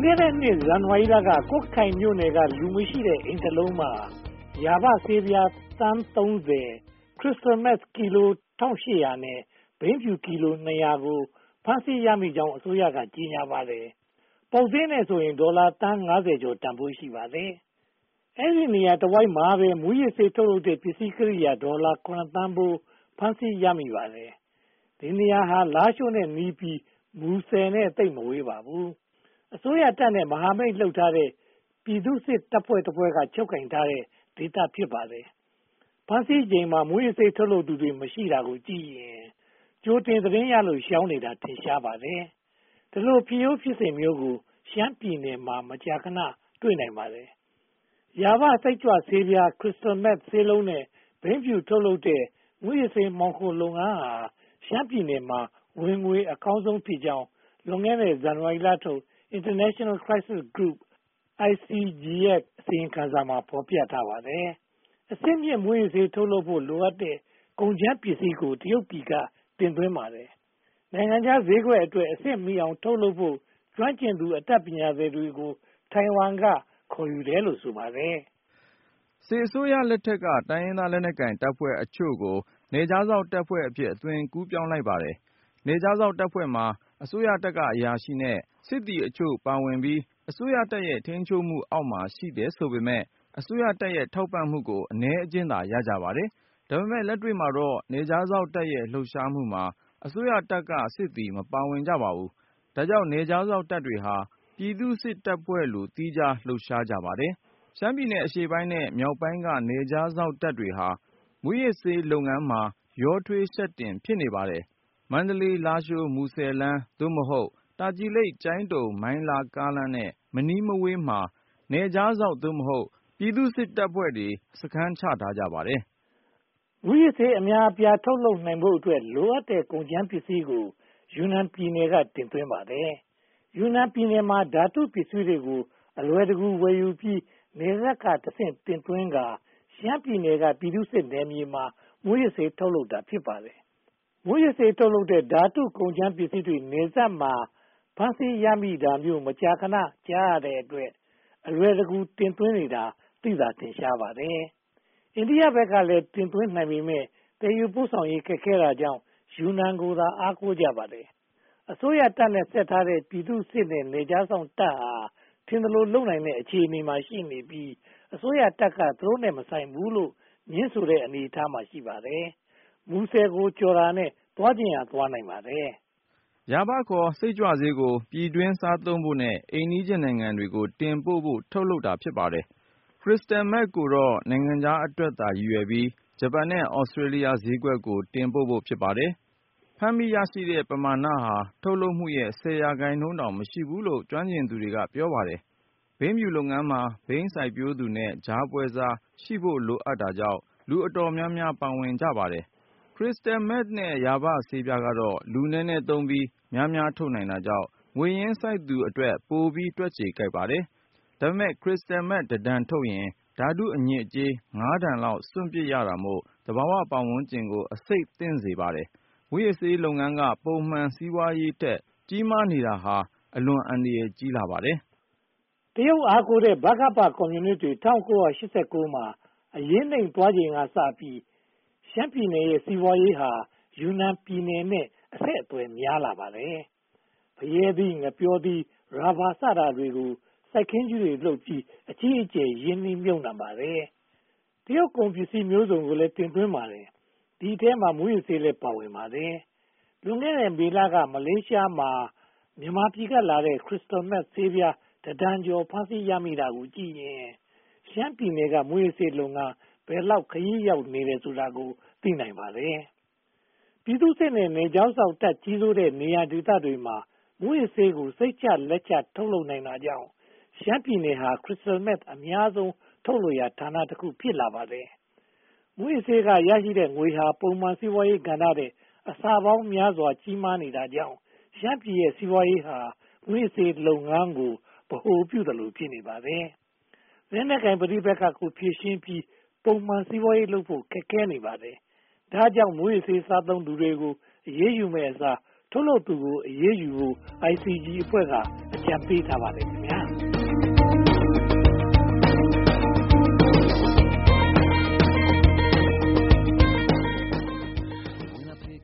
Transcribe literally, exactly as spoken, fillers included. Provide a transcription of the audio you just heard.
ခဲ့တဲ့နှစ်ဇန်နဝါရီလကကွတ်ခိုင်မြို့နယ်ကလူမရှိတဲ့အိမ်တစ်လုံးမှာယာဘဆေးပြားသန်းသုံးဆယ်ခရစ္စတမတ်ကီလိုတစ်ထောင်ရှစ်ရာနဲ့ဘိန်းဖြူကီလိုနှစ်ရာကိုဖမ်းဆီးရမိကြောင်းအစိုးရကကြေညာပါတယ်။ပေါက်ဈေးနဲ့ဆိုရင်ဒေါ်လာသန်းငါးဆယ်ကျော်တန်ဖိုးရှိပါတယ်။အဲဒီနေရာတစ်ဝိုက်မှာပဲမူရစ်ဆေးထုတ်လုပ်တဲ့ပစ္စည်းကိရိယာဒေါ်လာခုနှစ်သန်းဖိုးဖမ်းဆီးရမိပါတယ်။ဒီနေရာဟာလားရှိုးနဲ့နီးပြီးမူဆယ်နဲ့သိပ်မဝေးပါဘူး။အစိုးရတပ်နဲ့မဟာမိတ်လှုပ်ထားတဲ့ပြည်သူ့စစ်တပ်ဖွဲ့တစ်ဖွဲ့ကချုပ်ကင်ထားတဲ့ဒေသဖြစ်ပါတယ်။ဖမ်းဆီးချိန်မှာမူရစ်ဆေးထုတ်လုပ်သူတွေမရှိတာကိုကြည့်ရင်ကြိုတင်သတင်းရလို့ရှောင်နေတာထင်ရှားပါတယ်။ဒီလိုဖြစ်ရိုးဖြစ်စဉ်မျိုးကိုရှမ်းပြည်နယ်မှာမကြာခဏတွေ့နိုင်ပါတယ်။ယာဘစိတ်ကြွဆေးပြားခရစ္စတမတ်ဆေးလုံးနဲ့ဘိန်းဖြူထုတ်လုပ်တဲ့မူရစ်ဆေးမှောင်ခိုလုပ်ငန်းဟာရှမ်းပြည်နယ်မှာဝင်ငွေအကောင်းဆုံးဖြစ်ကြောင်းလွန်ခဲ့တဲ့ဇန်နဝါရီလထုတ် International Crisis Group I C G ရဲ့အစီရင်ခံစာမှာဖော်ပြထားပါတယ်။အဆင့်မြင့်မူရစ်ဆေးထုတ်လုပ်ဖို့လိုအပ်တဲ့ကုန်ကျန်းပစ္စည်းကိုတရုတ်ပြည်ကတင်သွင်းပါတယ်။နိုင်ငံခြားဈေးကွက်အတွက်အဆင့်မီအောင်ထုတ်လုပ်ဖို့ကျွမ်းကျင်သူအတတ်ပညာသည်တွေကိုထိုင်ဝမ်ကခေါ်ယူတယ်လို့ဆိုပါတယ်။စစ်အစိုးရလက်ထက်ကတိုင်းရင်းသားလက်နက်ကိုင်တပ်ဖွဲ့အချို့ကိုနယ်ခြားစောင့်တပ်ဖွဲ့အဖြစ်အသွင်ကူးပြောင်းလိုက်ပါတယ်။နယ်ခြားစောင့်တပ်ဖွဲ့မှာအစိုးရတပ်ကအရာရှိနဲ့စစ်သည်အချို့ပါဝင်ပြီးအစိုးရတပ်ရဲ့ထိန်းချုပ်မှုအောက်မှာရှိတယ်ဆိုပေမဲ့အစိုးရတပ်ရဲ့ထောက်ပံ့မှုကိုအနည်းအကျဉ်းသာရကြပါတယ်။ဒါပေမဲ့လက်တွေ့မှာတော့နယ်ခြားစောင့်တပ်ရဲ့လှုပ်ရှားမှုမှာအစိုးရတပ်ကစစ်သည်မပါဝင်ကြပါဘူး။ဒါကြောင့်နယ်ခြားစောင့်တပ်တွေဟာပြည်သူ့စစ်တပ်ဖွဲ့လိုသီးခြားလှုပ်ရှားကြပါတယ်။ရှမ်းပြည်နယ်အရှေ့ပိုင်းနဲ့မြောက်ပိုင်းကနယ်ခြားစောင့်တပ်တွေဟာမူးယစ်ဆေးလုပ်ငန်းမှာရောထွေးယှက်တင်ဖြစ်နေပါတယ်။မန္တလေးလားရှိုးမူဆယ်လမ်းသို့မဟုတ်တာချီလိတ်ကျိုင်းတုံမိုင်းလားကားလမ်းနဲ့မနီးမဝေးမှာနယ်ခြားစောင့်သို့မဟုတ်ပြည်သူ့စစ်တပ်ဖွဲ့တွေစခန်းချထားကြပါတယ်။မူရစ်ဆေးအများအပြားထုတ်လုပ်နိုင်ဖို့အတွက်လိုအပ်တဲ့ကုန်ကျန်းပစ္စည်းကိုယူနန်ပြည်နယ်ကတင်သွင်းပါတယ်။ယူနန်ပြည်နယ်မှာဓာတုပစ္စည်းတွေကိုအလွယ်တကူဝယ်ယူပြီးနယ်စပ်ကတဆင့်တင်သွင်းကာရှမ်းပြည်နယ်ကပြည်သူ့စစ်နယ်မြေမှာမူရစ်ဆေးထုတ်လုပ်တာဖြစ်ပါတယ်။မူရစ်ဆေးထုတ်လုပ်တဲ့ဓာတုကုန်ကျန်းပစ္စည်းတွေနယ်စပ်မှာဖမ်းဆီးရမိတာမျိုးမကြာခဏကြားရတဲ့အတွက်အလွယ်တကူတင်သွင်းနေတာသိသာထင်ရှားပါတယ်။အိန္ဒိယဘက်ကလည်းတင်သွင်းနိုင်ပေမဲ့တည်ယူပို့ဆောင်ရေးခက်ခဲတာကြောင့်ယူနန်ကိုသာအားကိုးကြပါတယ်။အစိုးရတပ်နဲ့ဆက်ထားတဲ့ပြည်သူ့စစ်နဲ့နယ်ခြားစောင့်တပ်ဟာထင်သလိုလုပ်နိုင်တဲ့အခြေအနေမှာရှိနေပြီးအစိုးရတပ်ကသူတို့နဲ့မဆိုင်ဘူးလို့ညင်းဆိုတဲ့အနေအထားမှာရှိပါတယ်။မူဆယ်ကိုကျော်တာနဲ့သွားကျင်ရသွားနိုင်ပါတယ်။ယာဘခေါ်စိတ်ကြွဆေးကိုပြည်တွင်းစားသုံးဖို့နဲ့အိမ်နီးချင်းနိုင်ငံတွေကိုတင်ပို့ဖို့ထုတ်လုပ်တာဖြစ်ပါတယ်။ခရစ္စတမတ်ကိုတော့နိုင်ငံခြားအတွက်သာရည်ရွယ်ပြီးဂျပန်နဲ့ဩစတြေးလျဈေးကွက်ကိုတင်ပို့ဖို့ဖြစ်ပါတယ်။ဖမ်းမိရရှိတဲ့ပမာဏဟာထုတ်လုပ်မှုရဲ့ဆယ်ရာခိုင်နှုန်းတောင်မရှိဘူးလို့ကျွမ်းကျင်သူတွေကပြောပါတယ်။ဘိန်းဖြူလုပ်ငန်းမှာဘိန်းစိုက်ပျိုးသူနဲ့ကြားပွဲစားရှိဖို့လိုအပ်တာကြောင့်လူအတော်များများပါဝင်ကြပါတယ်။ခရစ္စတမတ်နဲ့ယာဘဆေးပြားကတော့လူနည်းနည်းသုံးပြီးများများထုတ်နိုင်တာကြောင့်ငွေရင်းစိုက်သူအတွက်ပိုပြီးတွက်ခြေကိုက်ပါတယ်။ဒါပေမဲ့ခရစ္စတမတ်တစ်တန်ထုတ်ရင်ဓာတုအညစ်အကြေးငါးတန်လောက်စွန့်ပစ်ရတာမို့သဘာဝပတ်ဝန်းကျင်ကိုအဆိပ်သင့်စေပါတယ်။မူးယစ်ဆေးလုပ်ငန်းကပုံမှန်စီးပွားရေးထက်ကြီးမားနေတာဟာအလွန်အန္တရာယ်ကြီးလာပါတယ်။တရုတ်အားကိုးတဲ့ဗကပကွန်မြူနစ်တွေ၁၉၈၉မှာအရေးနိမ့်သွားချိန်ကစပြီးရှမ်းပြည်နယ်ရဲ့စီးပွားရေးဟာယူနန်ပြည်နယ်နဲ့အဆက်အသွယ်များလာပါတယ်။ဖရဲသီးငပျောသီးရာဘာစတာတွေကိုစိုက်ခင်းကြီးတွေလုပ်ပြီးအကြီးအကျယ်ရင်းနှီးမြှုပ်နှံပါတယ်။တရုတ်ကုန်ပစ္စည်းမျိုးစုံကိုလည်းတင်သွင်းပါတယ်။ဒီထဲမှာမူရစ်ဆေးလည်းပါဝင်ပါတယ်။လွန်ခဲ့တဲ့မေလကမလေးရှားမှာမြန်မာပြည်ကလာတဲ့ခရစ္စတမတ်ဆေးပြားတဒန်းကျော်ဖမ်းဆီးရမိတာကိုကြည့်ရင်ရှမ်းပြည်နယ်ကမူရစ်ဆေးလုပ်ငန်းဘယ်လောက်ခရီးရောက်နေတယ်ဆိုတာကိုသိနိုင်ပါတယ်။ပြည်သူ့စစ်နဲ့နယ်ခြားစောင့်တပ်ကြီးစိုးတဲ့နေရာဒေသတွေမှာမူရစ်ဆေးကိုစိတ်ချလက်ချထုတ်လုပ်နိုင်တာကြောင့်ရှမ်းပြည်နယ်ဟာခရစ္စတမတ်အများဆုံးထုတ်လုပ်ရာဌာနတစ်ခုဖြစ်လာပါတယ်။မူရစ်ဆေးကရရှိတဲ့ငွေဟာပုံမှန်စီးပွားရေးကဏ္ဍတဲ့အဆပေါင်းများစွာကြီးမားနေတာကြောင့်ရှမ်းပြည်ရဲ့စီးပွားရေးဟာမူရစ်ဆေးလုပ်ငန်းကိုဗဟိုပြုသလိုဖြစ်နေပါတယ်။လက်နက်ကိုင်ပဋိပက္ခကိုဖြေရှင်းပြီးပုံမှန်စီးပွားရေးလုပ်ဖို့ခက်ခဲနေပါတယ်။ဒါကြောင့်မူရစ်ဆေးစားသုံးသူတွေကိုအရေးယူမဲ့အစားထုတ်လုပ်သူကိုအရေးယူဖို့ I C G အဖွဲ့ကအကြကြံပေးထားပါတယ်ခင်ဗျာ